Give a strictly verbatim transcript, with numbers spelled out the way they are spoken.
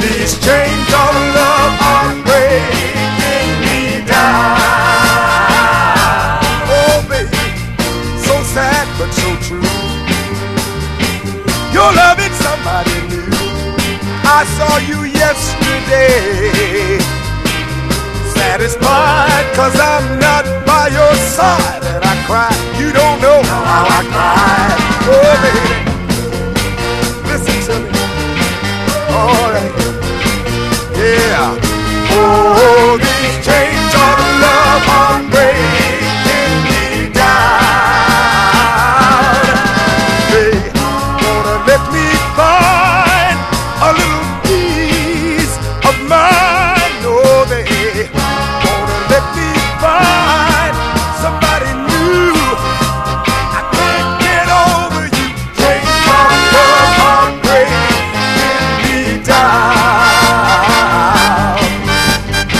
These chains of love are breaking me down. Oh, baby, so sad but so true. You're loving somebody new. I saw you yesterday, satisfied cause I'm not by your side. And I cried, you don't know how I cried. Oh, baby.